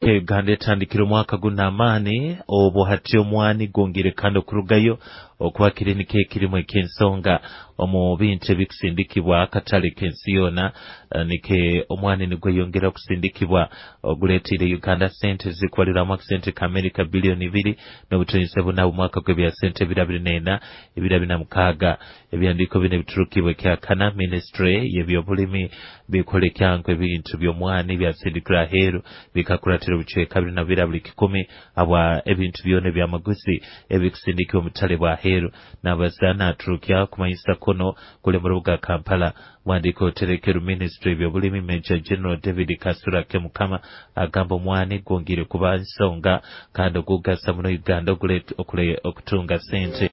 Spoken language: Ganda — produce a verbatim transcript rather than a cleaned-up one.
Politika Uganda etandikira omwaka guno amaani obwo hati omwani gwongere kandi okurugayo okuba kirinika ekirimu ek'ensonga omu bintu ebikusindikibwa akatale k'ensi yona uh, nike omwani nigweyongera okusindikibwa oguleetire Uganda sente zikwaliramu akasente ka America bilioni ibiri n'obutonnyesa buna mu mwaka gw'ebya sente ebirabiri n'ena ebirabiri na mukaaga ebyandiiko bino biturukibwa ekyakana ministry y'ebyobulimi bikolekyanku ebintu by'omwani byasindikira aheeru bikakuratira obucweka biri na birabiri kikumi habwa ebintu byona ebyamaguzi ebikusindikibwa mu ttale bwa aheeru n'abazana aturukya kumanyisa kono kule mu rubuga Kampala mwandiko terekeru ministry by'obulimi Major General David Kasura Kemukama agamba omwani gwongere kuba nsonga kandi ogugasa muno Uganda okutunga sente